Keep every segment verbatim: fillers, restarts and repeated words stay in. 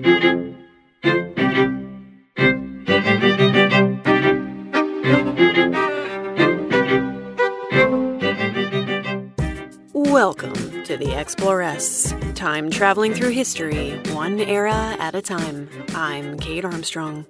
Welcome to the Exploress, time traveling through history, one era at a time. I'm Kate Armstrong.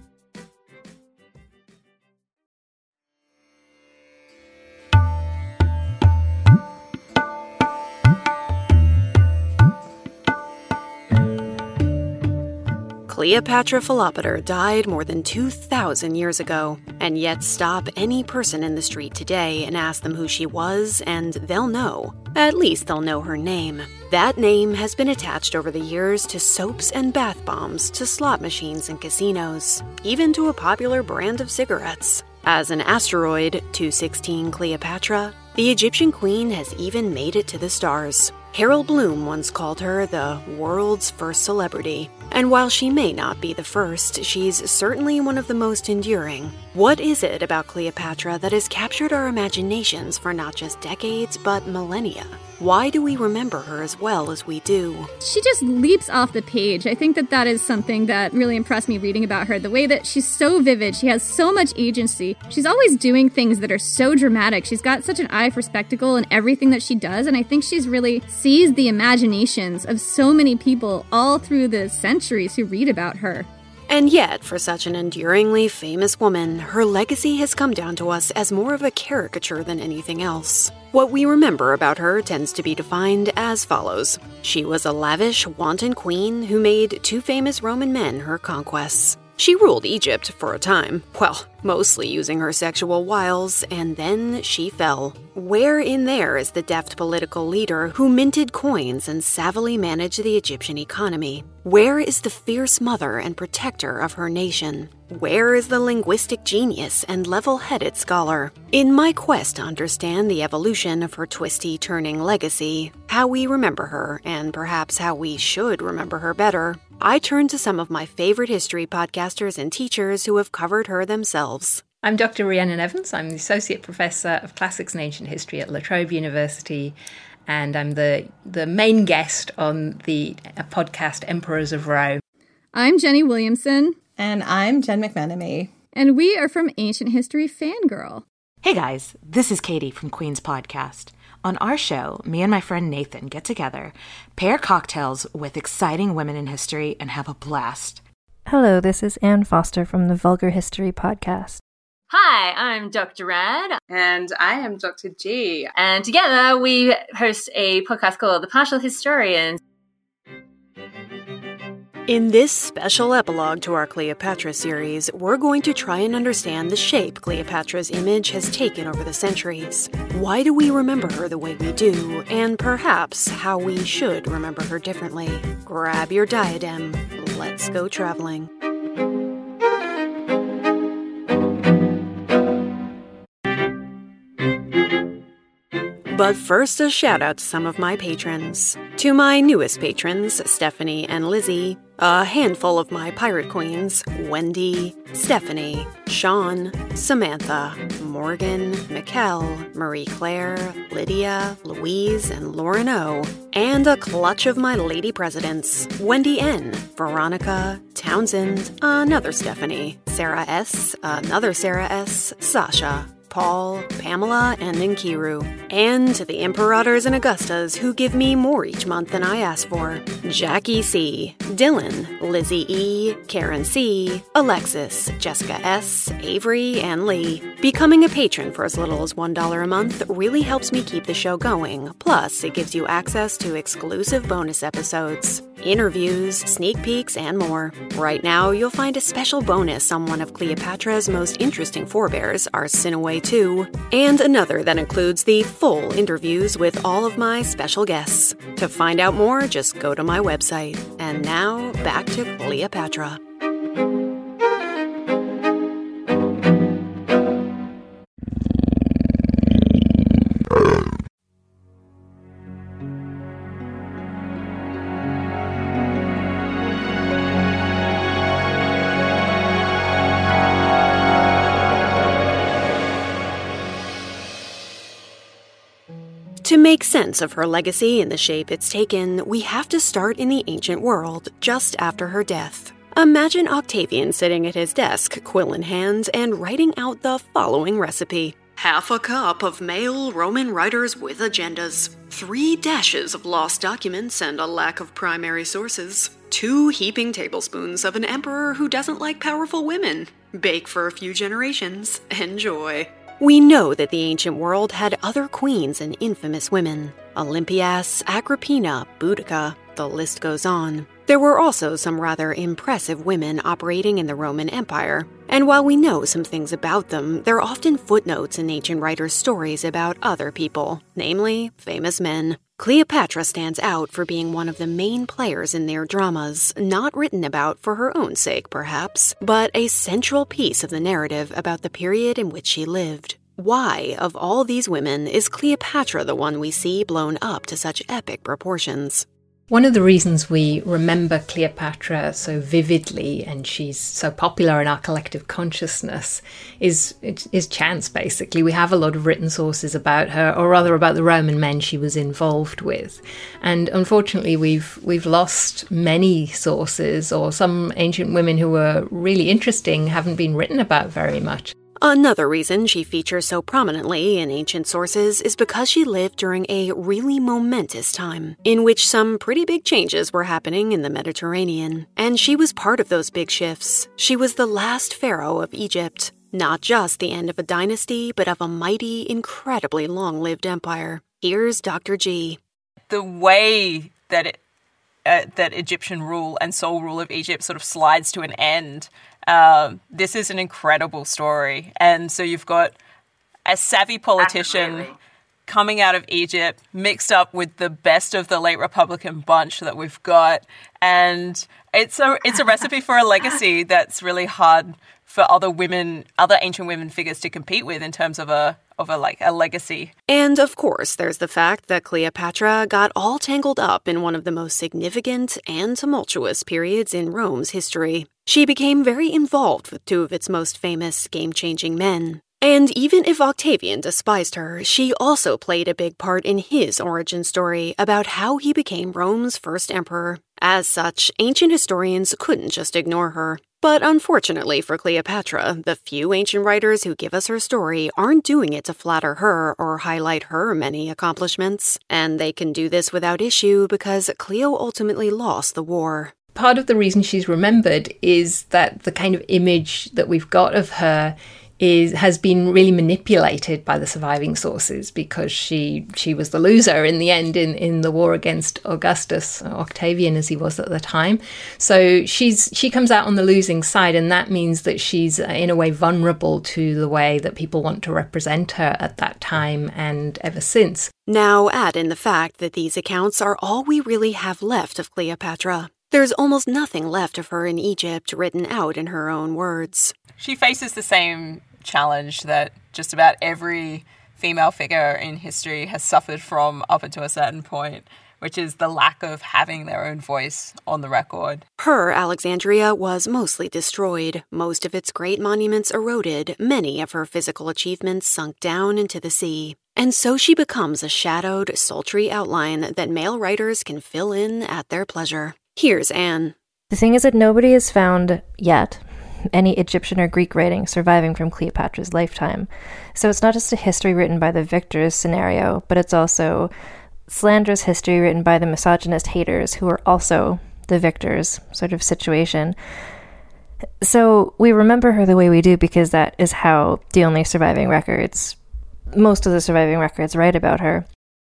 Cleopatra Philopator died more than two thousand years ago, and yet stop any person in the street today and ask them who she was, and they'll know. At least they'll know her name. That name has been attached over the years to soaps and bath bombs, to slot machines and casinos, even to a popular brand of cigarettes. As an asteroid, two sixteen Cleopatra, the Egyptian queen has even made it to the stars. Harold Bloom once called her the world's first celebrity. And while she may not be the first, she's certainly one of the most enduring. What is it about Cleopatra that has captured our imaginations for not just decades, but millennia? Why do we remember her as well as we do? She just leaps off the page. I think that that is something that really impressed me reading about her. The way that she's so vivid, she has so much agency. She's always doing things that are so dramatic. She's got such an eye for spectacle in everything that she does, and I think she's really seized the imaginations of so many people all through the centuries who read about her. And yet, for such an enduringly famous woman, her legacy has come down to us as more of a caricature than anything else. What we remember about her tends to be defined as follows. She was a lavish, wanton queen who made two famous Roman men her conquests. She ruled Egypt for a time, well, mostly using her sexual wiles, and then she fell. Where in there is the deft political leader who minted coins and savvily managed the Egyptian economy? Where is the fierce mother and protector of her nation? Where is the linguistic genius and level-headed scholar? In my quest to understand the evolution of her twisty-turning legacy, how we remember her, and perhaps how we should remember her better, I turn to some of my favorite history podcasters and teachers who have covered her themselves. I'm Doctor Rhiannon Evans. I'm the Associate Professor of Classics and Ancient History at La Trobe University, and I'm the, the main guest on the podcast Emperors of Rome. I'm Jenny Williamson. And I'm Jen McMenemy. And we are from Ancient History Fangirl. Hey guys, this is Katie from Queen's Podcast. On our show, me and my friend Nathan get together, pair cocktails with exciting women in history, and have a blast. Hello, this is Anne Foster from the Vulgar History Podcast. Hi, I'm Doctor Rad. And I am Doctor G. And together we host a podcast called The Partial Historians. In this special epilogue to our Cleopatra series, we're going to try and understand the shape Cleopatra's image has taken over the centuries. Why do we remember her the way we do, and perhaps how we should remember her differently? Grab your diadem. Let's go traveling. But first, a shout out to some of my patrons. To my newest patrons, Stephanie and Lizzie, a handful of my pirate queens, Wendy, Stephanie, Sean, Samantha, Morgan, Mikkel, Marie Claire, Lydia, Louise, and Lauren O, and a clutch of my lady presidents, Wendy N, Veronica, Townsend, another Stephanie, Sarah S, another Sarah S, Sasha, Paul, Pamela, and Nkiru. And to the Imperators and Augustas who give me more each month than I ask for. Jackie C, Dylan, Lizzie E, Karen C, Alexis, Jessica S, Avery, and Lee. Becoming a patron for as little as one dollar a month really helps me keep the show going. Plus, it gives you access to exclusive bonus episodes, interviews, sneak peeks, and more. Right now, you'll find a special bonus on one of Cleopatra's most interesting forebears, Arsinoe the two, and another that includes the full interviews with all of my special guests. To find out more, just go to my website. And now, back to Cleopatra. To make sense of her legacy and the shape it's taken, we have to start in the ancient world, just after her death. Imagine Octavian sitting at his desk, quill in hand, and writing out the following recipe. Half a cup of male Roman writers with agendas, three dashes of lost documents and a lack of primary sources, two heaping tablespoons of an emperor who doesn't like powerful women. Bake for a few generations. Enjoy. We know that the ancient world had other queens and infamous women. Olympias, Agrippina, Boudica, the list goes on. There were also some rather impressive women operating in the Roman Empire, and while we know some things about them, there are often footnotes in ancient writers' stories about other people, namely famous men. Cleopatra stands out for being one of the main players in their dramas, not written about for her own sake, perhaps, but a central piece of the narrative about the period in which she lived. Why, of all these women, is Cleopatra the one we see blown up to such epic proportions? One of the reasons we remember Cleopatra so vividly and she's so popular in our collective consciousness is is chance, basically. We have a lot of written sources about her, or rather about the Roman men she was involved with. And unfortunately, we've we've lost many sources, or some ancient women who were really interesting haven't been written about very much. Another reason she features so prominently in ancient sources is because she lived during a really momentous time, in which some pretty big changes were happening in the Mediterranean. And she was part of those big shifts. She was the last pharaoh of Egypt. Not just the end of a dynasty, but of a mighty, incredibly long-lived empire. Here's Doctor G. The way that it, uh, that Egyptian rule and sole rule of Egypt sort of slides to an end, Um, this is an incredible story. And so you've got a savvy politician Absolutely. coming out of Egypt, mixed up with the best of the late Republican bunch that we've got. And it's a it's a recipe for a legacy that's really hard for other women, other ancient women figures to compete with in terms of a of a like a legacy. And of course, there's the fact that Cleopatra got all tangled up in one of the most significant and tumultuous periods in Rome's history. She became very involved with two of its most famous game-changing men. And even if Octavian despised her, she also played a big part in his origin story about how he became Rome's first emperor. As such, ancient historians couldn't just ignore her. But unfortunately for Cleopatra, the few ancient writers who give us her story aren't doing it to flatter her or highlight her many accomplishments. And they can do this without issue because Cleo ultimately lost the war. Part of the reason she's remembered is that the kind of image that we've got of her is has been really manipulated by the surviving sources, because she she was the loser in the end in, in the war against Augustus, or Octavian as he was at the time. So she's she comes out on the losing side, and that means that she's uh, in a way vulnerable to the way that people want to represent her at that time and ever since. Now add in the fact that these accounts are all we really have left of Cleopatra. There's almost nothing left of her in Egypt written out in her own words. She faces the same challenge that just about every female figure in history has suffered from up until a certain point, which is the lack of having their own voice on the record. Her Alexandria was mostly destroyed, most of its great monuments eroded, many of her physical achievements sunk down into the sea. And so she becomes a shadowed, sultry outline that male writers can fill in at their pleasure. Here's Anne. The thing is that nobody has found yet any Egyptian or Greek writing surviving from Cleopatra's lifetime. So it's not just a history written by the victors scenario, but it's also slanderous history written by the misogynist haters who are also the victors sort of situation. So we remember her the way we do because that is how the only surviving records, most of the surviving records write about her.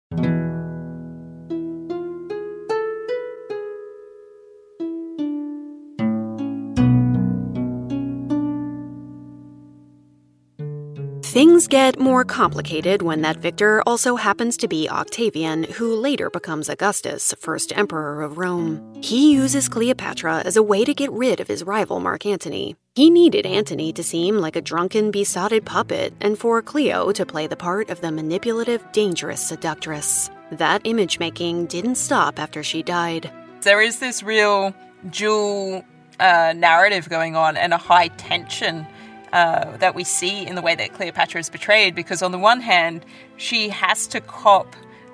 Things get more complicated when that victor also happens to be Octavian, who later becomes Augustus, first emperor of Rome. He uses Cleopatra as a way to get rid of his rival Mark Antony. He needed Antony to seem like a drunken, besotted puppet, and for Cleo to play the part of the manipulative, dangerous seductress. That image-making didn't stop after she died. There is this real dual uh, narrative going on and a high tension Uh, that we see in the way that Cleopatra is portrayed, because on the one hand, she has to cop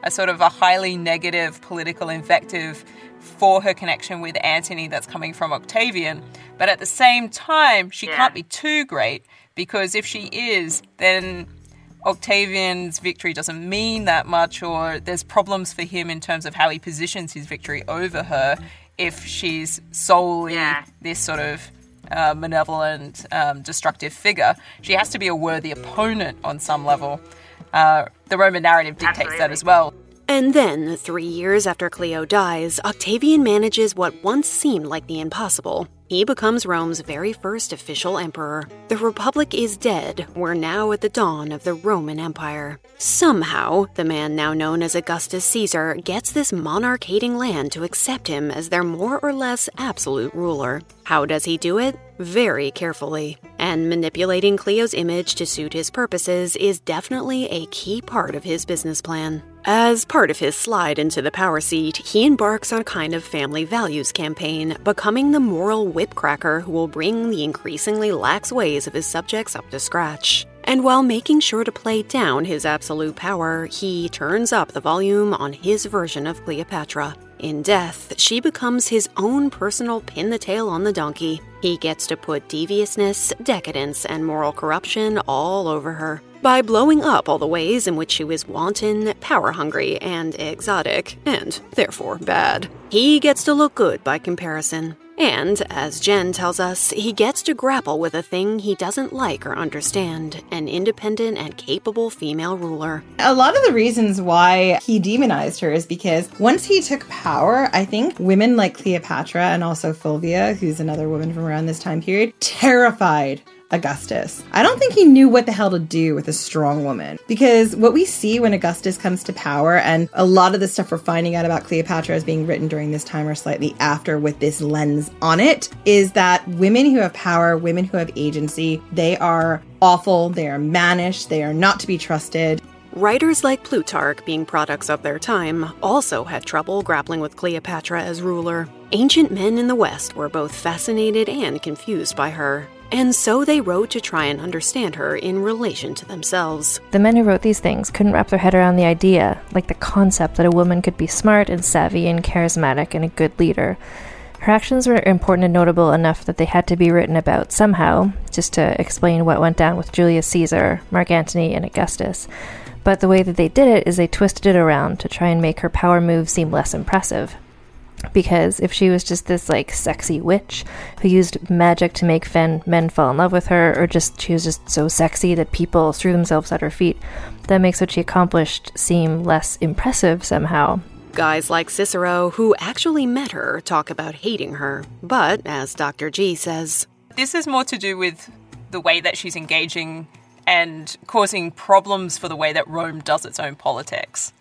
a sort of a highly negative political invective for her connection with Antony that's coming from Octavian. But at the same time, she yeah. can't be too great, because if she is, then Octavian's victory doesn't mean that much, or there's problems for him in terms of how he positions his victory over her if she's solely yeah. this sort of uh, malevolent, um, destructive figure. She has to be a worthy opponent on some level. Uh, the Roman narrative dictates Absolutely. that as well. And then, three years after Cleo dies, Octavian manages what once seemed like the impossible. He becomes Rome's very first official emperor. The Republic is dead. We're now at the dawn of the Roman Empire. Somehow, the man now known as Augustus Caesar gets this monarch-hating land to accept him as their more or less absolute ruler. How does he do it? Very carefully. And manipulating Cleo's image to suit his purposes is definitely a key part of his business plan. As part of his slide into the power seat, he embarks on a kind of family values campaign, becoming the moral whipcracker who will bring the increasingly lax ways of his subjects up to scratch. And while making sure to play down his absolute power, he turns up the volume on his version of Cleopatra. In death, she becomes his own personal pin-the-tail on the donkey. He gets to put deviousness, decadence, and moral corruption all over her. By blowing up all the ways in which she was wanton, power-hungry, and exotic, and therefore bad. He gets to look good by comparison. And, as Jen tells us, he gets to grapple with a thing he doesn't like or understand, an independent and capable female ruler. A lot of the reasons why he demonized her is because once he took power, I think women like Cleopatra and also Fulvia, who's another woman from around this time period, terrified Augustus. I don't think he knew what the hell to do with a strong woman, because what we see when Augustus comes to power, and a lot of the stuff we're finding out about Cleopatra as being written during this time or slightly after with this lens on it, is that women who have power, women who have agency, they are awful, they are mannish, they are not to be trusted. Writers like Plutarch, being products of their time, also had trouble grappling with Cleopatra as ruler. Ancient men in the West were both fascinated and confused by her. And so they wrote to try and understand her in relation to themselves. The men who wrote these things couldn't wrap their head around the idea, like the concept that a woman could be smart and savvy and charismatic and a good leader. Her actions were important and notable enough that they had to be written about somehow, just to explain what went down with Julius Caesar, Mark Antony, and Augustus. But the way that they did it is they twisted it around to try and make her power move seem less impressive. Because if she was just this, like, sexy witch who used magic to make fen- men fall in love with her, or just she was just so sexy that people threw themselves at her feet, that makes what she accomplished seem less impressive somehow. Guys like Cicero, who actually met her, talk about hating her. But, as Doctor G says, this is more to do with the way that she's engaging and causing problems for the way that Rome does its own politics.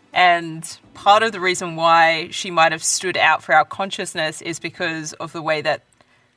And part of the reason why she might have stood out for our consciousness is because of the way that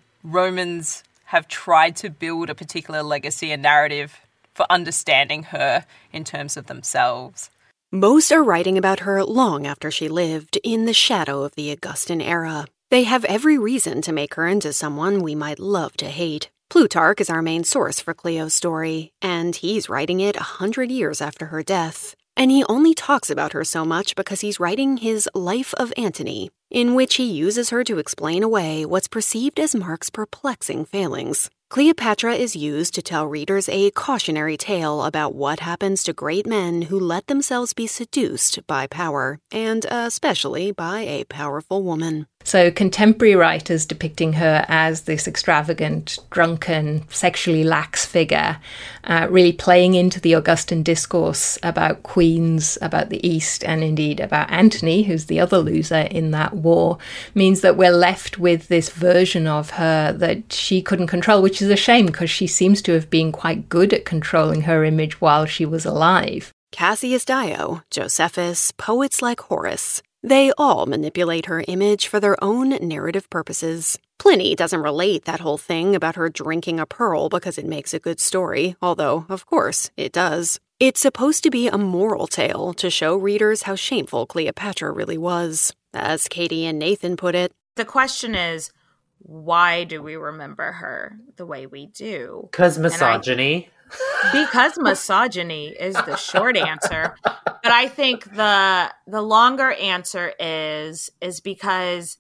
Romans have tried to build a particular legacy and narrative for understanding her in terms of themselves. Most are writing about her long after she lived, in the shadow of the Augustan era. They have every reason to make her into someone we might love to hate. Plutarch is our main source for Cleo's story, and he's writing it a hundred years after her death. And he only talks about her so much because he's writing his Life of Antony, in which he uses her to explain away what's perceived as Mark's perplexing failings. Cleopatra is used to tell readers a cautionary tale about what happens to great men who let themselves be seduced by power, and especially by a powerful woman. So contemporary writers depicting her as this extravagant, drunken, sexually lax figure, uh, really playing into the Augustan discourse about queens, about the East, and indeed about Antony, who's the other loser in that war, means that we're left with this version of her that she couldn't control, which is a shame because she seems to have been quite good at controlling her image while she was alive. Cassius Dio, Josephus, poets like Horace, they all manipulate her image for their own narrative purposes. Pliny doesn't relate that whole thing about her drinking a pearl because it makes a good story, although, of course, it does. It's supposed to be a moral tale to show readers how shameful Cleopatra really was. As Katie and Nathan put it, the question is, why do we remember her the way we do? Because misogyny. Because misogyny is the short answer. But I think the the longer answer is is because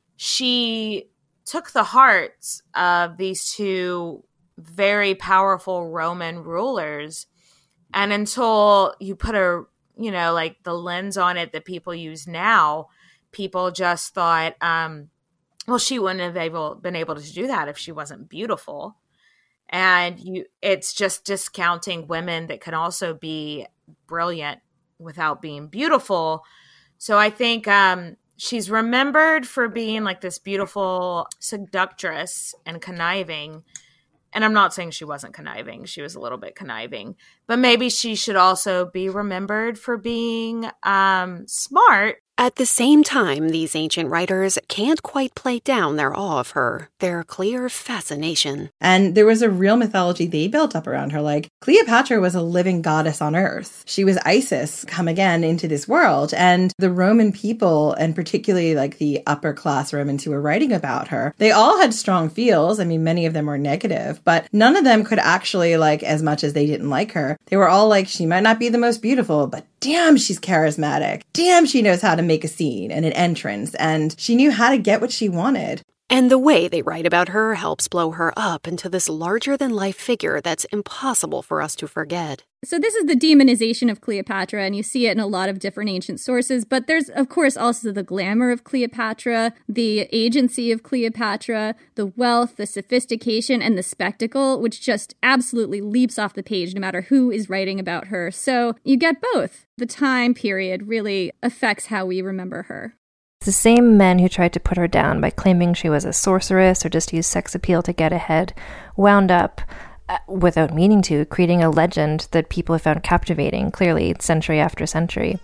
she took the hearts of these two very powerful Roman rulers, and until you put a, you know, like the lens on it that people use now, people just thought, um, well, she wouldn't have able, been able to do that if she wasn't beautiful. And you, it's just discounting women that can also be brilliant without being beautiful. So I think um, she's remembered for being like this beautiful seductress and conniving. And I'm not saying she wasn't conniving. She was a little bit conniving. But maybe she should also be remembered for being um, smart. At the same time, these ancient writers can't quite play down their awe of her, their clear fascination. And there was a real mythology they built up around her. Like, Cleopatra was a living goddess on earth. She was Isis come again into this world. And the Roman people, and particularly like the upper class Romans who were writing about her, they all had strong feels. I mean, many of them were negative, but none of them could actually, like, as much as they didn't like her, they were all like, she might not be the most beautiful, but damn, she's charismatic. Damn, she knows how to make a scene and an entrance, and she knew how to get what she wanted. And the way they write about her helps blow her up into this larger-than-life figure that's impossible for us to forget. So this is the demonization of Cleopatra, and you see it in a lot of different ancient sources, but there's, of course, also the glamour of Cleopatra, the agency of Cleopatra, the wealth, the sophistication, and the spectacle, which just absolutely leaps off the page no matter who is writing about her. So you get both. The time period really affects how we remember her. The same men who tried to put her down by claiming she was a sorceress or just used sex appeal to get ahead wound up, uh, without meaning to, creating a legend that people have found captivating, clearly, century after century.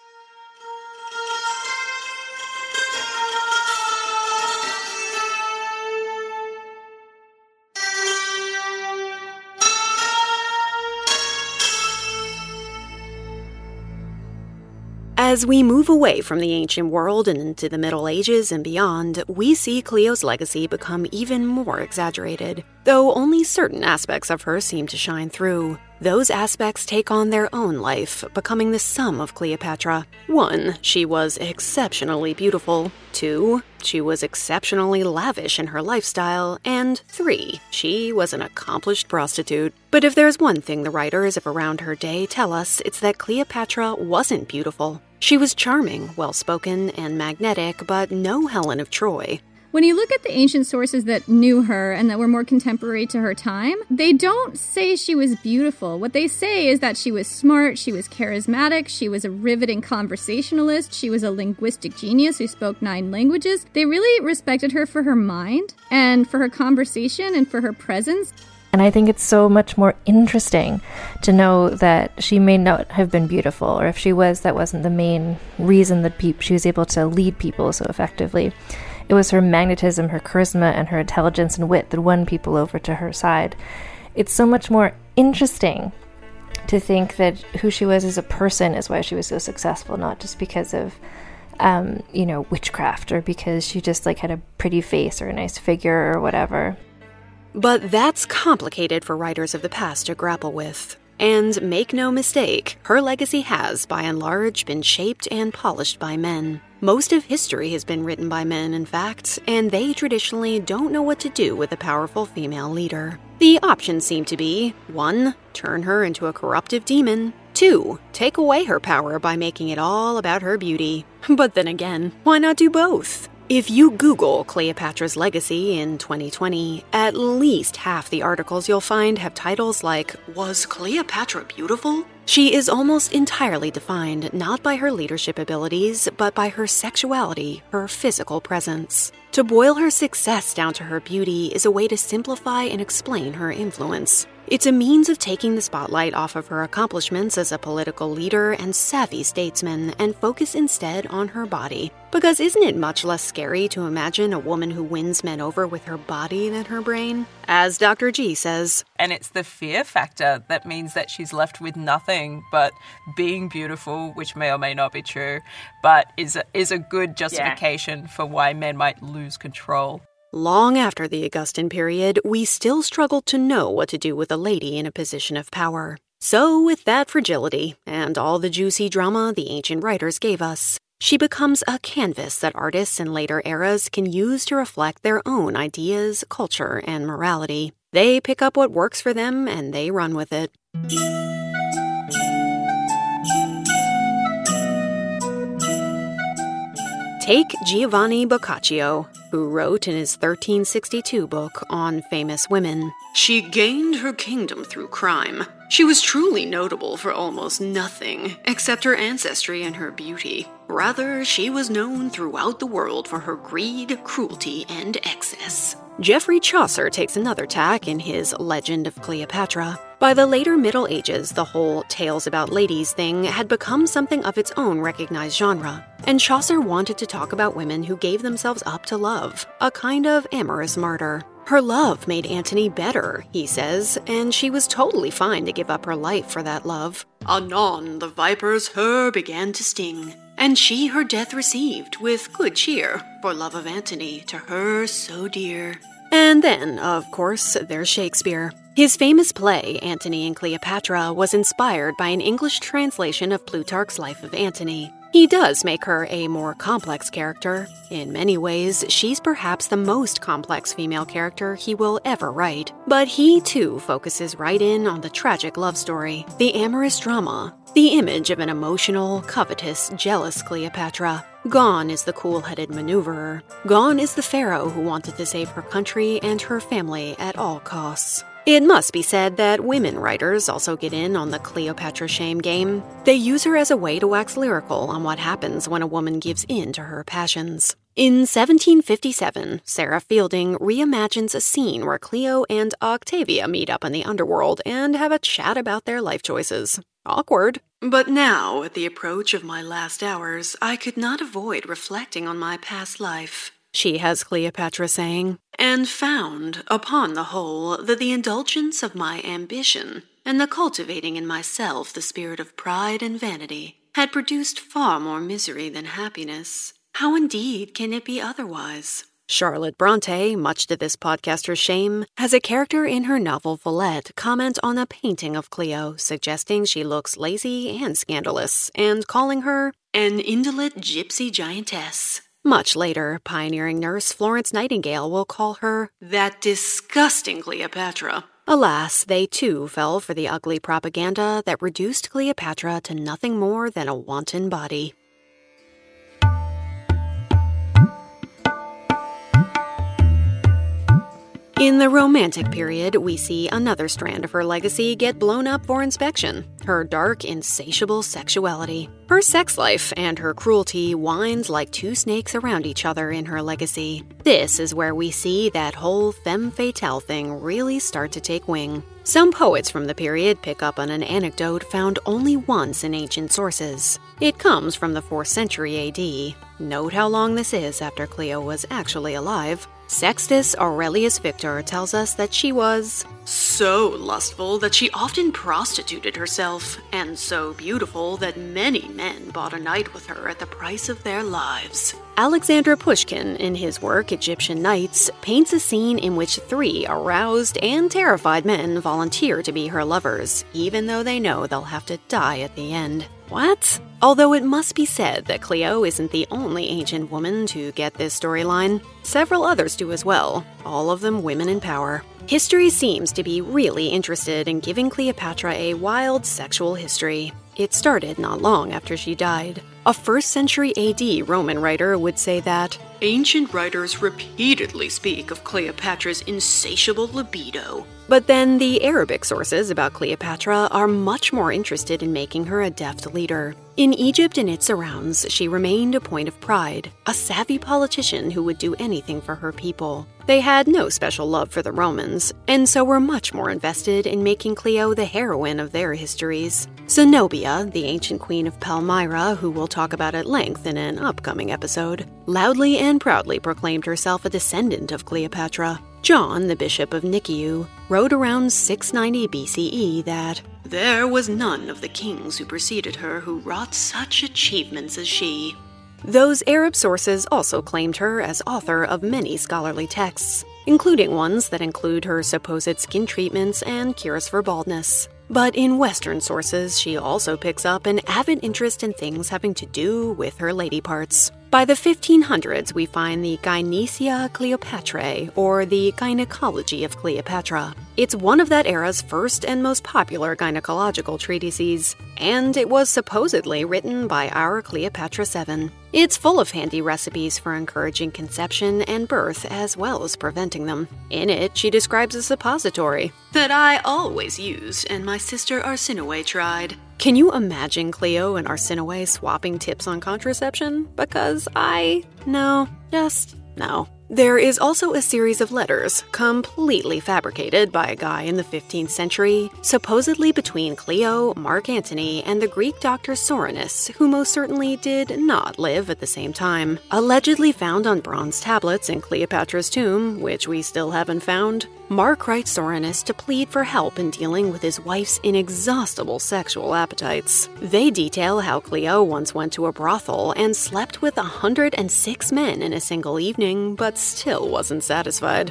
As we move away from the ancient world and into the Middle Ages and beyond, we see Cleo's legacy become even more exaggerated, though only certain aspects of her seem to shine through. Those aspects take on their own life, becoming the sum of Cleopatra. One, she was exceptionally beautiful. Two, she was exceptionally lavish in her lifestyle. And three, she was an accomplished prostitute. But if there's one thing the writers of around her day tell us, it's that Cleopatra wasn't beautiful. She was charming, well-spoken, and magnetic, but no Helen of Troy. When you look at the ancient sources that knew her and that were more contemporary to her time, they don't say she was beautiful. What they say is that she was smart, she was charismatic, she was a riveting conversationalist, she was a linguistic genius who spoke nine languages. They really respected her for her mind and for her conversation and for her presence. And I think it's so much more interesting to know that she may not have been beautiful, or if she was, that wasn't the main reason that pe- she was able to lead people so effectively. It was her magnetism, her charisma, and her intelligence and wit that won people over to her side. It's so much more interesting to think that who she was as a person is why she was so successful, not just because of, um, you know, witchcraft, or because she just like had a pretty face or a nice figure or whatever. But that's complicated for writers of the past to grapple with. And make no mistake, her legacy has, by and large, been shaped and polished by men. Most of history has been written by men, in fact, and they traditionally don't know what to do with a powerful female leader. The options seem to be, one, turn her into a corruptive demon, two, take away her power by making it all about her beauty. But then again, why not do both? If you Google Cleopatra's legacy in twenty twenty, at least half the articles you'll find have titles like, Was Cleopatra beautiful? She is almost entirely defined not by her leadership abilities, but by her sexuality, her physical presence. To boil her success down to her beauty is a way to simplify and explain her influence. It's a means of taking the spotlight off of her accomplishments as a political leader and savvy statesman and focus instead on her body. Because isn't it much less scary to imagine a woman who wins men over with her body than her brain? As Doctor G says. And it's the fear factor that means that she's left with nothing but being beautiful, which may or may not be true, but is a, is a good justification yeah. for why men might lose control. Long after the Augustan period, we still struggled to know what to do with a lady in a position of power. So, with that fragility, and all the juicy drama the ancient writers gave us, she becomes a canvas that artists in later eras can use to reflect their own ideas, culture, and morality. They pick up what works for them, and they run with it. Take Giovanni Boccaccio, who wrote in his thirteen sixty-two book on famous women. She gained her kingdom through crime. She was truly notable for almost nothing, except her ancestry and her beauty. Rather, she was known throughout the world for her greed, cruelty, and excess. Geoffrey Chaucer takes another tack in his Legend of Cleopatra. By the later Middle Ages, the whole tales about ladies thing had become something of its own recognized genre, and Chaucer wanted to talk about women who gave themselves up to love, a kind of amorous martyr. Her love made Antony better, he says, and she was totally fine to give up her life for that love. Anon the vipers her began to sting, and she her death received with good cheer, for love of Antony to her so dear. And then, of course, there's Shakespeare. His famous play, Antony and Cleopatra, was inspired by an English translation of Plutarch's Life of Antony. He does make her a more complex character. In many ways, she's perhaps the most complex female character he will ever write. But he, too, focuses right in on the tragic love story, the amorous drama, the image of an emotional, covetous, jealous Cleopatra. Gone is the cool-headed maneuverer. Gone is the pharaoh who wanted to save her country and her family at all costs. It must be said that women writers also get in on the Cleopatra shame game. They use her as a way to wax lyrical on what happens when a woman gives in to her passions. In seventeen fifty-seven, Sarah Fielding reimagines a scene where Cleo and Octavia meet up in the underworld and have a chat about their life choices. Awkward. But now, at the approach of my last hours, I could not avoid reflecting on my past life, she has Cleopatra saying, and found, upon the whole, that the indulgence of my ambition, and the cultivating in myself the spirit of pride and vanity, had produced far more misery than happiness. How indeed can it be otherwise? Charlotte Bronte, much to this podcaster's shame, has a character in her novel Villette comment on a painting of Cleo, suggesting she looks lazy and scandalous, and calling her an indolent gypsy giantess. Much later, pioneering nurse Florence Nightingale will call her that disgusting Cleopatra. Alas, they too fell for the ugly propaganda that reduced Cleopatra to nothing more than a wanton body. In the Romantic period, we see another strand of her legacy get blown up for inspection, her dark, insatiable sexuality. Her sex life and her cruelty wind like two snakes around each other in her legacy. This is where we see that whole femme fatale thing really start to take wing. Some poets from the period pick up on an anecdote found only once in ancient sources. It comes from the fourth century A D. Note how long this is after Cleo was actually alive. Sextus Aurelius Victor tells us that she was so lustful that she often prostituted herself, and so beautiful that many men bought a night with her at the price of their lives. Alexander Pushkin, in his work Egyptian Nights, paints a scene in which three aroused and terrified men volunteer to be her lovers, even though they know they'll have to die at the end. What? Although it must be said that Cleo isn't the only ancient woman to get this storyline. Several others do as well, all of them women in power. History seems to be really interested in giving Cleopatra a wild sexual history. It started not long after she died. A first century A D Roman writer would say that ancient writers repeatedly speak of Cleopatra's insatiable libido. But then the Arabic sources about Cleopatra are much more interested in making her a deft leader. In Egypt and its surrounds, she remained a point of pride, a savvy politician who would do anything for her people. They had no special love for the Romans, and so were much more invested in making Cleo the heroine of their histories. Zenobia, the ancient queen of Palmyra, who we'll talk about at length in an upcoming episode, loudly and proudly proclaimed herself a descendant of Cleopatra. John, the bishop of Nikiu, wrote around six ninety B C E that there was none of the kings who preceded her who wrought such achievements as she. Those Arab sources also claimed her as author of many scholarly texts, including ones that include her supposed skin treatments and cures for baldness. But in Western sources, she also picks up an avid interest in things having to do with her lady parts. By the fifteen hundreds, we find the Gynecia Cleopatrae, or the Gynecology of Cleopatra. It's one of that era's first and most popular gynecological treatises, and it was supposedly written by our Cleopatra the seventh. It's full of handy recipes for encouraging conception and birth as well as preventing them. In it, she describes a suppository that I always used and my sister Arsinoe tried. Can you imagine Cleo and Arsinoe swapping tips on contraception? Because I... no. Just no. There is also a series of letters, completely fabricated by a guy in the fifteenth century, supposedly between Cleo, Mark Antony, and the Greek doctor Soranus, who most certainly did not live at the same time. Allegedly found on bronze tablets in Cleopatra's tomb, which we still haven't found, Mark writes Soranus to plead for help in dealing with his wife's inexhaustible sexual appetites. They detail how Cleo once went to a brothel and slept with one hundred six men in a single evening, but still wasn't satisfied.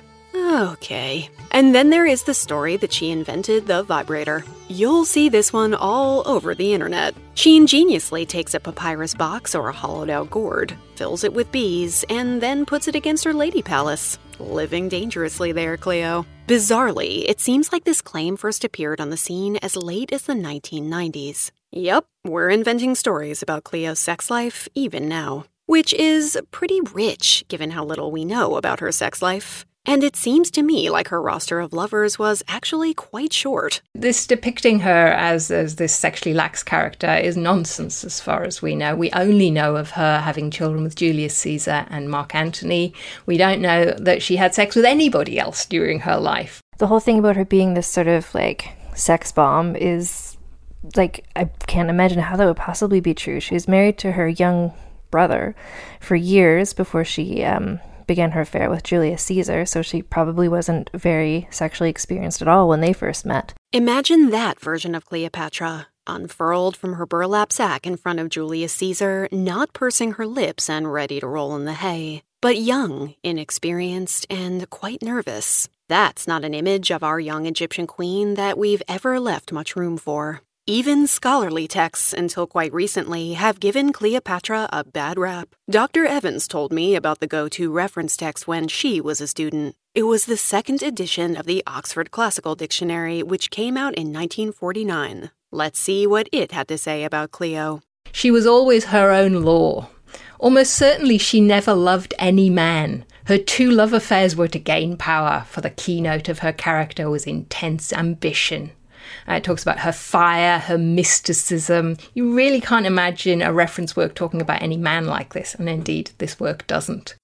Okay. And then there is the story that she invented the vibrator. You'll see this one all over the internet. She ingeniously takes a papyrus box or a hollowed-out gourd, fills it with bees, and then puts it against her lady palace. Living dangerously there, Cleo. Bizarrely, it seems like this claim first appeared on the scene as late as the nineteen nineties. Yep, we're inventing stories about Cleo's sex life even now. Which is pretty rich, given how little we know about her sex life. And it seems to me like her roster of lovers was actually quite short. This depicting her as, as this sexually lax character is nonsense as far as we know. We only know of her having children with Julius Caesar and Mark Antony. We don't know that she had sex with anybody else during her life. The whole thing about her being this sort of, like, sex bomb is, like, I can't imagine how that would possibly be true. She was married to her young brother for years before she um, began her affair with Julius Caesar, so she probably wasn't very sexually experienced at all when they first met. Imagine that version of Cleopatra, unfurled from her burlap sack in front of Julius Caesar, not pursing her lips and ready to roll in the hay, but young, inexperienced, and quite nervous. That's not an image of our young Egyptian queen that we've ever left much room for. Even scholarly texts, until quite recently, have given Cleopatra a bad rap. Doctor Evans told me about the go-to reference text when she was a student. It was the second edition of the Oxford Classical Dictionary, which came out in nineteen forty-nine. Let's see what it had to say about Cleo. She was always her own law. Almost certainly she never loved any man. Her two love affairs were to gain power, for the keynote of her character was intense ambition. Uh, it talks about her fire, her mysticism. You really can't imagine a reference work talking about any man like this, and indeed, this work doesn't.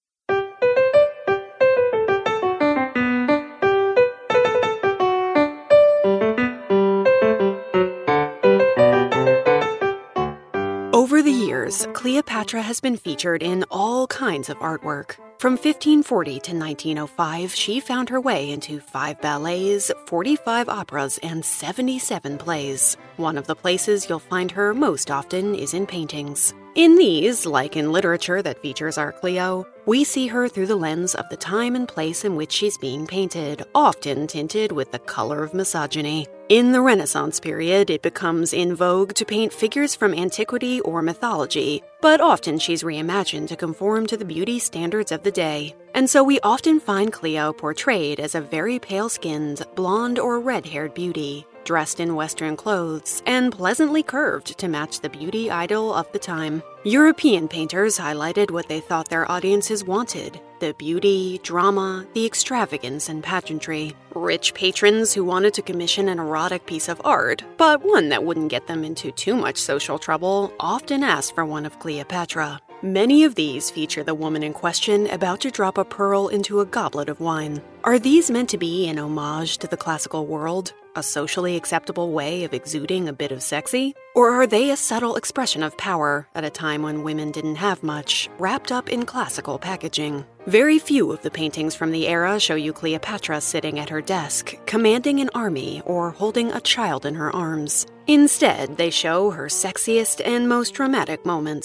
Over the years, Cleopatra has been featured in all kinds of artwork. From fifteen forty to nineteen oh five, she found her way into five ballets, forty-five operas, and seventy-seven plays. One of the places you'll find her most often is in paintings. In these, like in literature that features our Cleo, we see her through the lens of the time and place in which she's being painted, often tinted with the color of misogyny. In the Renaissance period, it becomes in vogue to paint figures from antiquity or mythology, but often she's reimagined to conform to the beauty standards of the day. And so we often find Cleo portrayed as a very pale-skinned, blonde or red-haired beauty, dressed in Western clothes, and pleasantly curved to match the beauty idol of the time. European painters highlighted what they thought their audiences wanted: the beauty, drama, the extravagance, and pageantry. Rich patrons who wanted to commission an erotic piece of art, but one that wouldn't get them into too much social trouble, often asked for one of Cleopatra. Many of these feature the woman in question about to drop a pearl into a goblet of wine. Are these meant to be an homage to the classical world? A socially acceptable way of exuding a bit of sexy? Or are they a subtle expression of power at a time when women didn't have much, wrapped up in classical packaging? Very few of the paintings from the era show you Cleopatra sitting at her desk, commanding an army, or holding a child in her arms. Instead, they show her sexiest and most dramatic moments.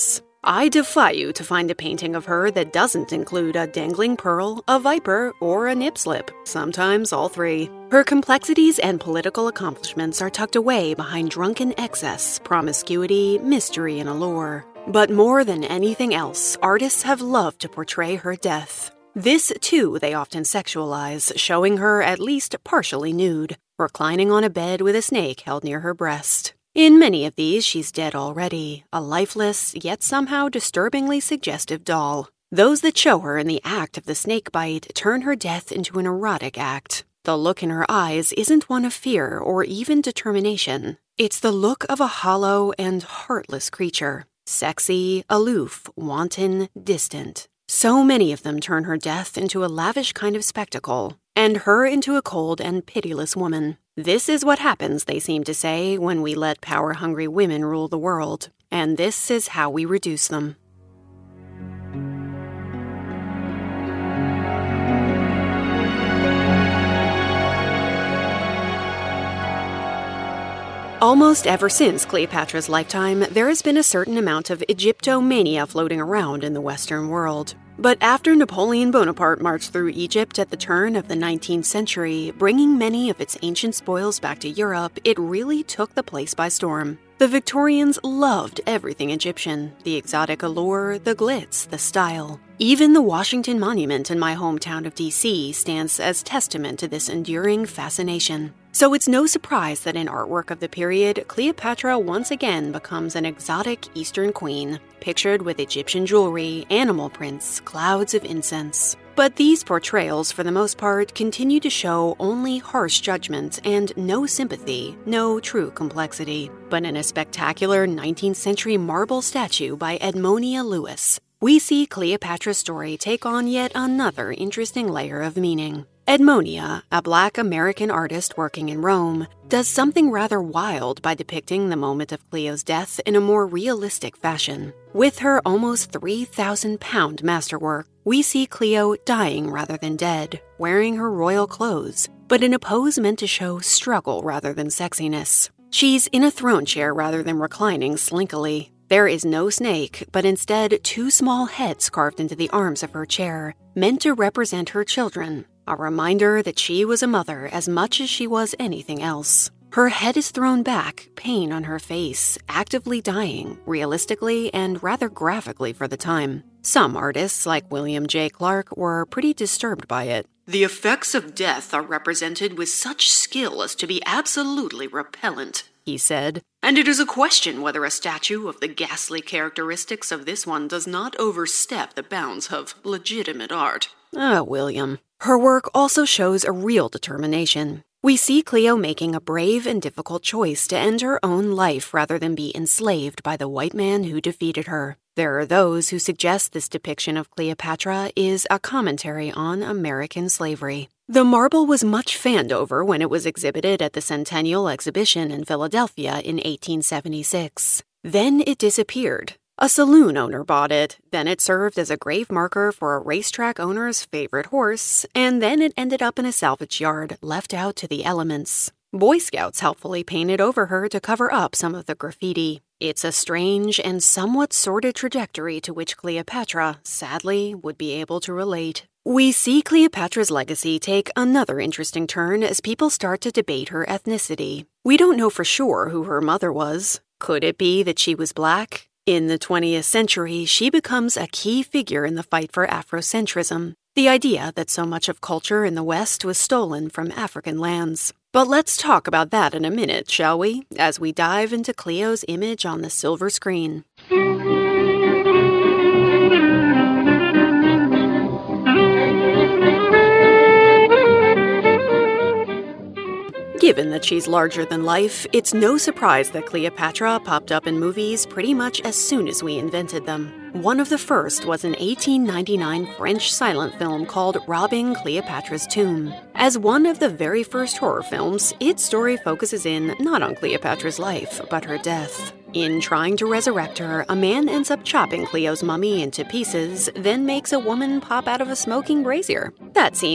I defy you to find a painting of her that doesn't include a dangling pearl, a viper, or a nip slip, sometimes all three. Her complexities and political accomplishments are tucked away behind drunken excess, promiscuity, mystery, and allure. But more than anything else, artists have loved to portray her death. This, too, they often sexualize, showing her at least partially nude, reclining on a bed with a snake held near her breast. In many of these, she's dead already, a lifeless, yet somehow disturbingly suggestive doll. Those that show her in the act of the snake bite turn her death into an erotic act. The look in her eyes isn't one of fear or even determination. It's the look of a hollow and heartless creature. Sexy, aloof, wanton, distant. So many of them turn her death into a lavish kind of spectacle, and her into a cold and pitiless woman. This is what happens, they seem to say, when we let power-hungry women rule the world, and this is how we reduce them. Almost ever since Cleopatra's lifetime, there has been a certain amount of Egyptomania floating around in the Western world. But after Napoleon Bonaparte marched through Egypt at the turn of the nineteenth century, bringing many of its ancient spoils back to Europe, it really took the place by storm. The Victorians loved everything Egyptian, the exotic allure, the glitz, the style. Even the Washington Monument in my hometown of D C stands as testament to this enduring fascination. So it's no surprise that in artwork of the period, Cleopatra once again becomes an exotic Eastern queen, pictured with Egyptian jewelry, animal prints, clouds of incense. But these portrayals, for the most part, continue to show only harsh judgment and no sympathy, no true complexity. But in a spectacular nineteenth century marble statue by Edmonia Lewis, we see Cleopatra's story take on yet another interesting layer of meaning. Edmonia, a Black American artist working in Rome, does something rather wild by depicting the moment of Cleo's death in a more realistic fashion. With her almost three thousand pound masterwork, we see Cleo dying rather than dead, wearing her royal clothes, but in a pose meant to show struggle rather than sexiness. She's in a throne chair rather than reclining slinkily. There is no snake, but instead two small heads carved into the arms of her chair, meant to represent her children. A reminder that she was a mother as much as she was anything else. Her head is thrown back, pain on her face, actively dying, realistically and rather graphically for the time. Some artists, like William J. Clark, were pretty disturbed by it. The effects of death are represented with such skill as to be absolutely repellent, he said, and it is a question whether a statue of the ghastly characteristics of this one does not overstep the bounds of legitimate art. Ah, William. Her work also shows a real determination. We see Cleo making a brave and difficult choice to end her own life rather than be enslaved by the white man who defeated her. There are those who suggest this depiction of Cleopatra is a commentary on American slavery. The marble was much fanned over when it was exhibited at the Centennial Exhibition in Philadelphia in eighteen seventy-six. Then it disappeared. A saloon owner bought it, then it served as a grave marker for a racetrack owner's favorite horse, and then it ended up in a salvage yard, left out to the elements. Boy Scouts helpfully painted over her to cover up some of the graffiti. It's a strange and somewhat sordid trajectory to which Cleopatra, sadly, would be able to relate. We see Cleopatra's legacy take another interesting turn as people start to debate her ethnicity. We don't know for sure who her mother was. Could it be that she was Black? In the twentieth century, she becomes a key figure in the fight for Afrocentrism, the idea that so much of culture in the West was stolen from African lands. But let's talk about that in a minute, shall we, as we dive into Cleo's image on the silver screen. Given that she's larger than life, it's no surprise that Cleopatra popped up in movies pretty much as soon as we invented them. One of the first was an eighteen ninety-nine French silent film called Robbing Cleopatra's Tomb. As one of the very first horror films, its story focuses in not on Cleopatra's life, but her death. In trying to resurrect her, a man ends up chopping Cleo's mummy into pieces, then makes a woman pop out of a smoking brazier. That seems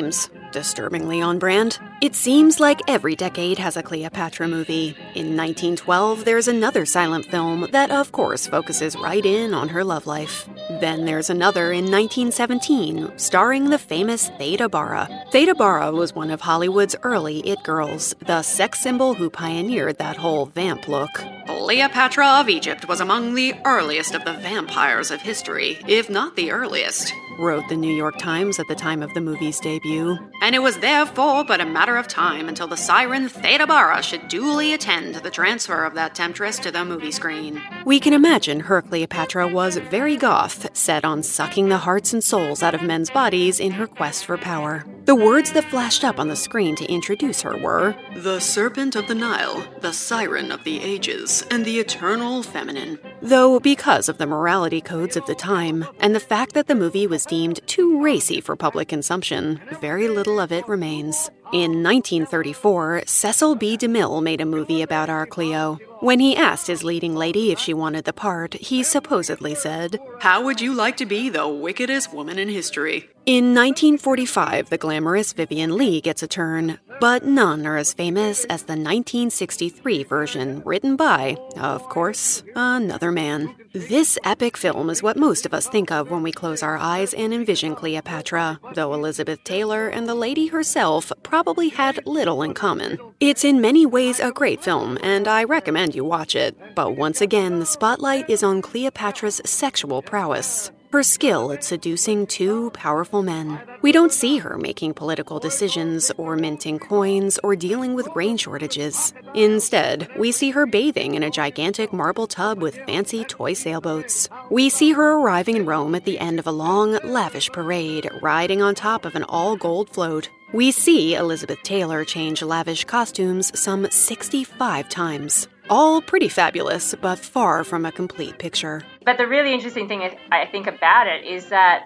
Disturbingly on brand. It seems like every decade has a Cleopatra movie. In nineteen twelve, there's another silent film that, of course, focuses right in on her love life. Then there's another in nineteen seventeen, starring the famous Theda Bara. Theda Bara was one of Hollywood's early it girls, the sex symbol who pioneered that whole vamp look. Cleopatra of Egypt was among the earliest of the vampires of history, if not the earliest, wrote the New York Times at the time of the movie's debut. And it was therefore but a matter of time until the siren Theda Bara should duly attend to the transfer of that temptress to the movie screen. We can imagine her Cleopatra was very goth, set on sucking the hearts and souls out of men's bodies in her quest for power. The words that flashed up on the screen to introduce her were, "The Serpent of the Nile, the Siren of the Ages, and the Eternal Feminine." Though because of the morality codes of the time, and the fact that the movie was deemed too racy for public consumption, very little of it remains. In nineteen thirty-four, Cecil B. DeMille made a movie about our Cleo. When he asked his leading lady if she wanted the part, he supposedly said, "How would you like to be the wickedest woman in history?" In nineteen forty-five, the glamorous Vivien Leigh gets a turn, but none are as famous as the nineteen sixty-three version, written by, of course, another man. This epic film is what most of us think of when we close our eyes and envision Cleopatra, though Elizabeth Taylor and the lady herself probably had little in common. It's in many ways a great film, and I recommend you watch it, but once again, the spotlight is on Cleopatra's sexual prowess. Her skill at seducing two powerful men. We don't see her making political decisions, or minting coins, or dealing with grain shortages. Instead, we see her bathing in a gigantic marble tub with fancy toy sailboats. We see her arriving in Rome at the end of a long, lavish parade, riding on top of an all-gold float. We see Elizabeth Taylor change lavish costumes some sixty-five times. All pretty fabulous, but far from a complete picture. But the really interesting thing I think about it is that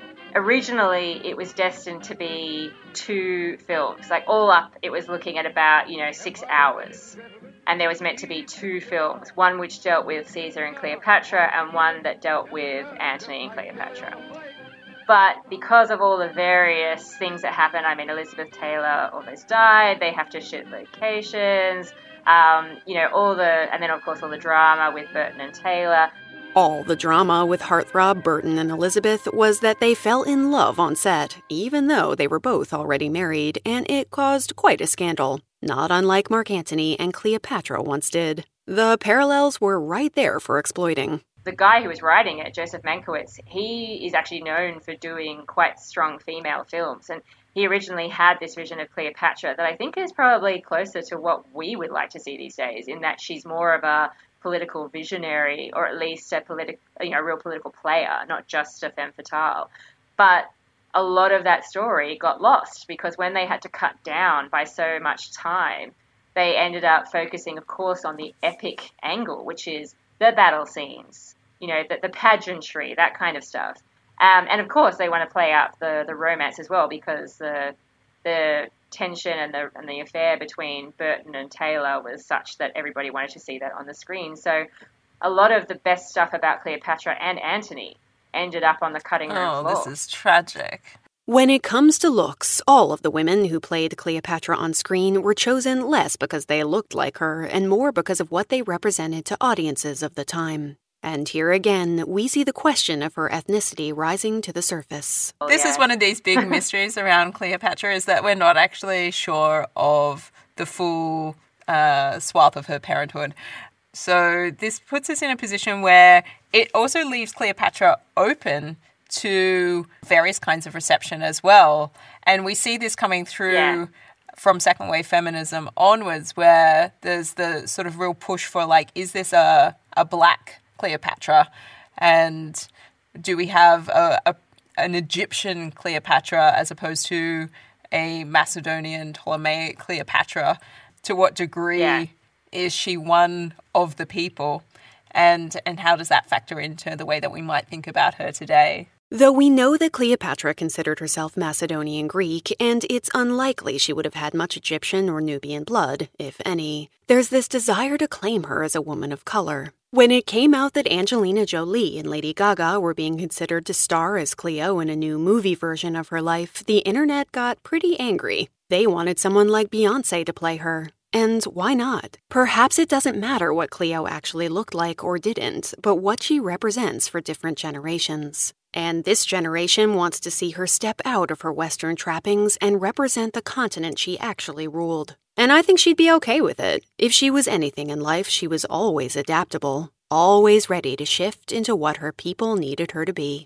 originally it was destined to be two films. Like all up, it was looking at about, you know, six hours. And there was meant to be two films, one which dealt with Caesar and Cleopatra and one that dealt with Antony and Cleopatra. But because of all the various things that happened, I mean, Elizabeth Taylor almost died, they have to shoot locations, um, you know, all the, and then of course all the drama with Burton and Taylor. All the drama with heartthrob Burton and Elizabeth was that they fell in love on set, even though they were both already married, and it caused quite a scandal, not unlike Mark Antony and Cleopatra once did. The parallels were right there for exploiting. The guy who was writing it, Joseph Mankiewicz, he is actually known for doing quite strong female films. And he originally had this vision of Cleopatra that I think is probably closer to what we would like to see these days, in that she's more of a political visionary, or at least a politi- you know, a real political player, not just a femme fatale. But a lot of that story got lost because when they had to cut down by so much time, they ended up focusing, of course, on the epic angle, which is the battle scenes, you know, the, the pageantry, that kind of stuff. Um, and of course, they want to play out the, the romance as well, because the the tension and the and the affair between Burton and Taylor was such that everybody wanted to see that on the screen. So a lot of the best stuff about Cleopatra and Antony ended up on the cutting room oh, floor. Oh, this is tragic. When it comes to looks, all of the women who played Cleopatra on screen were chosen less because they looked like her and more because of what they represented to audiences of the time. And here again, we see the question of her ethnicity rising to the surface. Oh, this yeah. is one of these big mysteries around Cleopatra, is that we're not actually sure of the full uh, swath of her parenthood. So this puts us in a position where it also leaves Cleopatra open to various kinds of reception as well. And we see this coming through yeah. from second wave feminism onwards, where there's the sort of real push for, like, is this a, a black Cleopatra? And do we have a, a an Egyptian Cleopatra as opposed to a Macedonian Ptolemaic Cleopatra? To what degree yeah. is she one of the people? And and how does that factor into the way that we might think about her today? Though we know that Cleopatra considered herself Macedonian Greek, and it's unlikely she would have had much Egyptian or Nubian blood, if any, there's this desire to claim her as a woman of color. When it came out that Angelina Jolie and Lady Gaga were being considered to star as Cleo in a new movie version of her life, the internet got pretty angry. They wanted someone like Beyoncé to play her. And why not? Perhaps it doesn't matter what Cleo actually looked like or didn't, but what she represents for different generations. And this generation wants to see her step out of her Western trappings and represent the continent she actually ruled. And I think she'd be okay with it. If she was anything in life, she was always adaptable, always ready to shift into what her people needed her to be.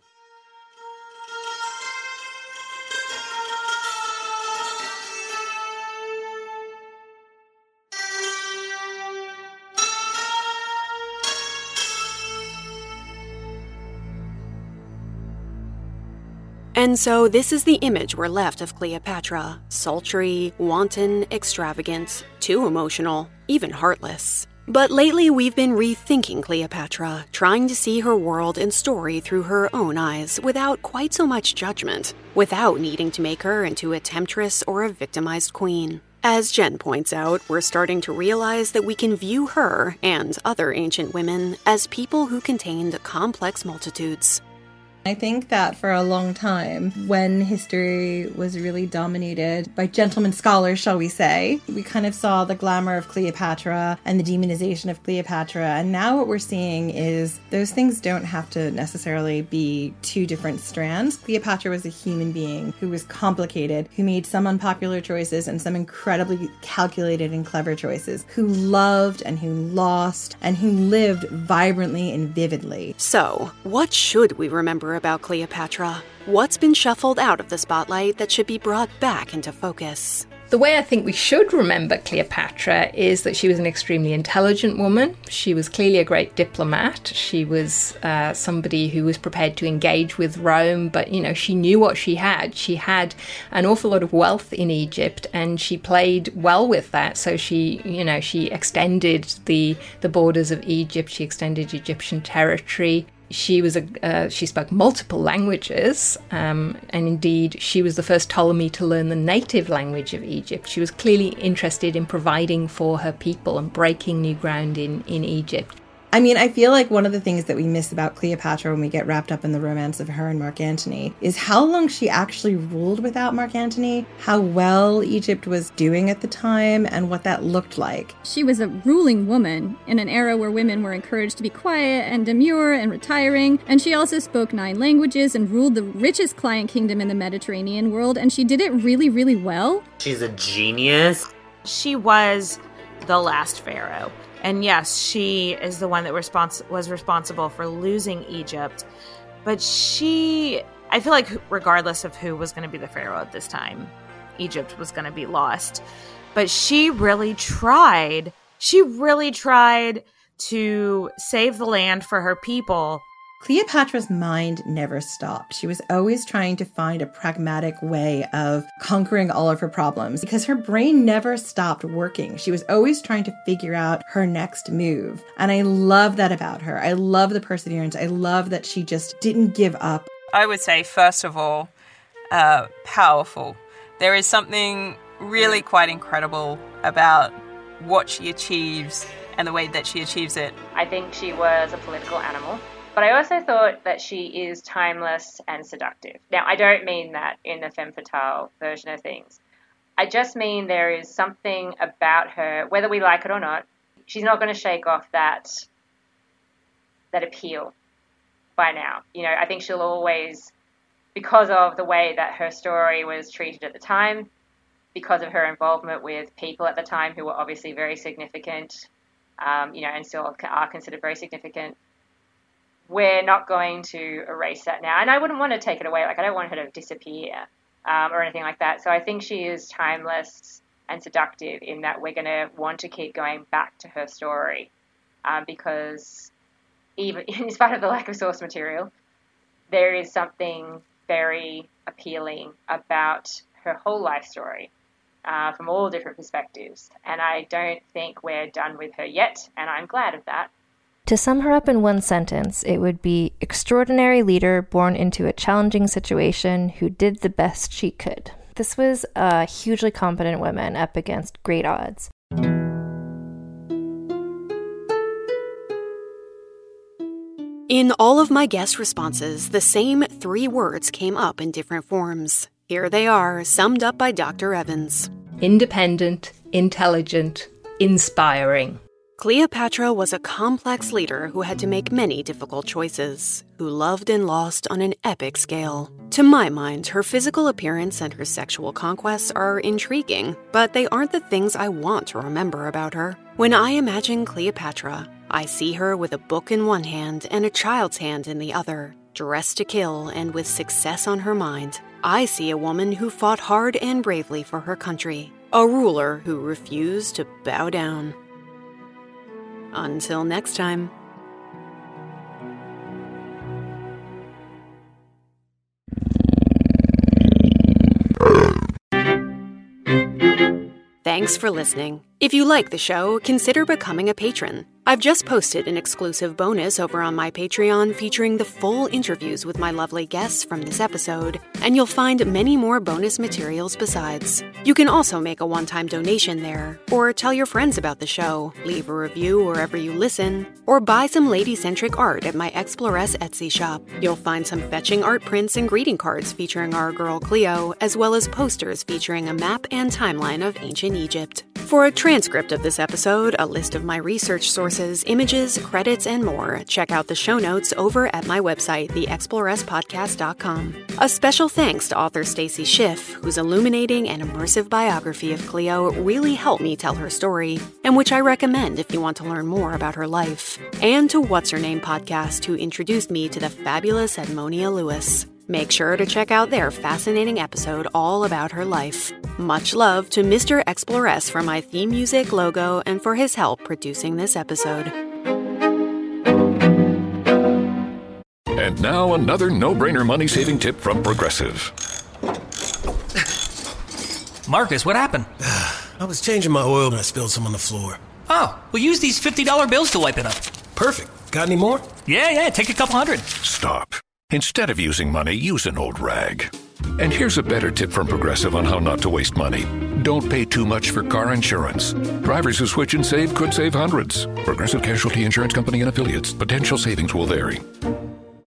And so this is the image we're left of Cleopatra: sultry, wanton, extravagant, too emotional, even heartless. But lately we've been rethinking Cleopatra, trying to see her world and story through her own eyes without quite so much judgment, without needing to make her into a temptress or a victimized queen. As Jen points out, we're starting to realize that we can view her and other ancient women as people who contained complex multitudes. I think that for a long time, when history was really dominated by gentlemen scholars, shall we say, we kind of saw the glamour of Cleopatra and the demonization of Cleopatra. And now what we're seeing is those things don't have to necessarily be two different strands. Cleopatra was a human being who was complicated, who made some unpopular choices and some incredibly calculated and clever choices, who loved and who lost and who lived vibrantly and vividly. So, what should we remember about Cleopatra? What's been shuffled out of the spotlight that should be brought back into focus? The way I think we should remember Cleopatra is that she was an extremely intelligent woman. She was clearly a great diplomat. She was uh, somebody who was prepared to engage with Rome, but, you know, she knew what she had. She had an awful lot of wealth in Egypt, and she played well with that. So she, you know, she extended the, the borders of Egypt. She extended Egyptian territory. She was a uh, she spoke multiple languages, um, and indeed she was the first Ptolemy to learn the native language of Egypt. She was clearly interested in providing for her people and breaking new ground in, in Egypt. I mean, I feel like one of the things that we miss about Cleopatra when we get wrapped up in the romance of her and Mark Antony is how long she actually ruled without Mark Antony, how well Egypt was doing at the time, and what that looked like. She was a ruling woman in an era where women were encouraged to be quiet and demure and retiring, and she also spoke nine languages and ruled the richest client kingdom in the Mediterranean world, and she did it really, really well. She's a genius. She was the last pharaoh. And yes, she is the one that respons- was responsible for losing Egypt. But she, I feel like regardless of who was going to be the pharaoh at this time, Egypt was going to be lost. But she really tried. She really tried to save the land for her people. Cleopatra's mind never stopped. She was always trying to find a pragmatic way of conquering all of her problems because her brain never stopped working. She was always trying to figure out her next move. And I love that about her. I love the perseverance. I love that she just didn't give up. I would say, first of all, uh, powerful. There is something really quite incredible about what she achieves and the way that she achieves it. I think she was a political animal. But I also thought that she is timeless and seductive. Now, I don't mean that in the femme fatale version of things. I just mean there is something about her, whether we like it or not, she's not going to shake off that that appeal by now. You know, I think she'll always, because of the way that her story was treated at the time, because of her involvement with people at the time who were obviously very significant, um, you know, and still are considered very significant, we're not going to erase that now. And I wouldn't want to take it away. Like, I don't want her to disappear um, or anything like that. So I think she is timeless and seductive in that we're going to want to keep going back to her story um, because even in spite of the lack of source material, there is something very appealing about her whole life story uh, from all different perspectives. And I don't think we're done with her yet. And I'm glad of that. To sum her up in one sentence, it would be extraordinary leader born into a challenging situation who did the best she could. This was a hugely competent woman up against great odds. In all of my guest responses, the same three words came up in different forms. Here they are, summed up by Doctor Evans. Independent, intelligent, inspiring. Cleopatra was a complex leader who had to make many difficult choices, who loved and lost on an epic scale. To my mind, her physical appearance and her sexual conquests are intriguing, but they aren't the things I want to remember about her. When I imagine Cleopatra, I see her with a book in one hand and a child's hand in the other, dressed to kill and with success on her mind. I see a woman who fought hard and bravely for her country, a ruler who refused to bow down. Until next time. Thanks for listening. If you like the show, consider becoming a patron. I've just posted an exclusive bonus over on my Patreon featuring the full interviews with my lovely guests from this episode, and you'll find many more bonus materials besides. You can also make a one-time donation there, or tell your friends about the show, leave a review wherever you listen, or buy some lady-centric art at my Exploress Etsy shop. You'll find some fetching art prints and greeting cards featuring our girl Cleo, as well as posters featuring a map and timeline of ancient Egypt. For a transcript of this episode, a list of my research sources, images, credits, and more, check out the show notes over at my website, the exploress podcast dot com. A special thanks to author Stacy Schiff, whose illuminating and immersive biography of Cleo really helped me tell her story, and which I recommend if you want to learn more about her life. And to What's Her Name podcast, who introduced me to the fabulous Edmonia Lewis. Make sure to check out their fascinating episode all about her life. Much love to Mister Exploress for my theme music, logo, and for his help producing this episode. And now another no-brainer money-saving tip from Progressive. Marcus, what happened? I was changing my oil and I spilled some on the floor. Oh, well, use these fifty dollar bills to wipe it up. Perfect. Got any more? Yeah, yeah, take a couple hundred. Stop. Instead of using money, use an old rag. And here's a better tip from Progressive on how not to waste money. Don't pay too much for car insurance. Drivers who switch and save could save hundreds. Progressive Casualty Insurance Company and Affiliates. Potential savings will vary.